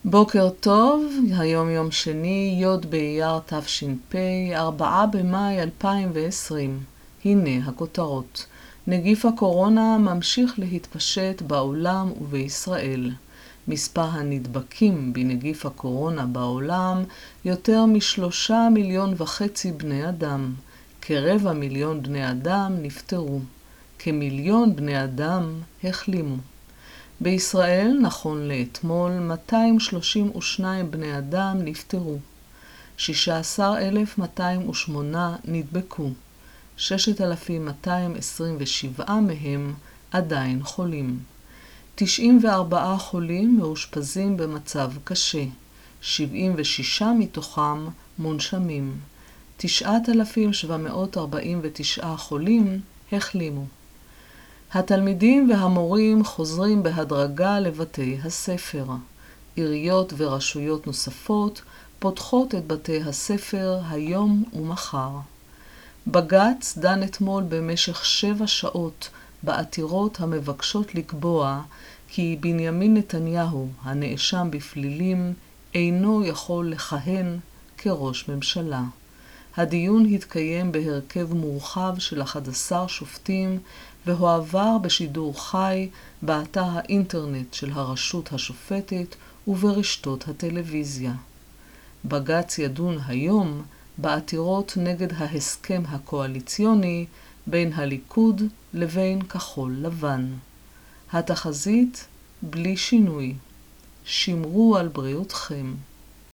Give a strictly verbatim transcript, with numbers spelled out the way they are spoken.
בוקר טוב, היום יום שני, י' באייר תש"פ, ארבעה במאי אלפיים ועשרים. הנה הכותרות. נגיף הקורונה ממשיך להתפשט בעולם ובישראל. מספר הנדבקים בנגיף הקורונה בעולם יותר משלושה מיליון וחצי בני אדם. כרבע מיליון בני אדם נפטרו. כמיליון בני אדם החלימו. בישראל, נכון לאתמול, מאתיים שלושים ושניים בני אדם נפטרו. שישה עשר אלף מאתיים ושמונה נדבקו. ששת אלפים מאתיים עשרים ושבע מהם עדיין חולים. תשעים וארבעה חולים מאושפזים במצב קשה. שבעים ושישה מתוכם מונשמים. תשעת אלפים שבע מאות ארבעים ותשע חולים החלימו. התלמידים והמורים חוזרים בהדרגה לבתי הספר. עיריות ורשויות נוספות פותחות את בתי הספר היום ומחר. בג"ץ דן אתמול במשך שבע שעות בעתירות המבקשות לקבוע כי בנימין נתניהו, הנאשם בפלילים, אינו יכול לכהן כראש ממשלה. הדיון התקיים בהרכב מורחב של אחד עשר שופטים והועבר בשידור חי באתר האינטרנט של הרשות השופטת וברשתות הטלוויזיה. בג"ץ ידון היום בעתירות נגד ההסכם הקואליציוני בין הליכוד לבין כחול לבן. התחזית בלי שינוי. שמרו על בריאותכם.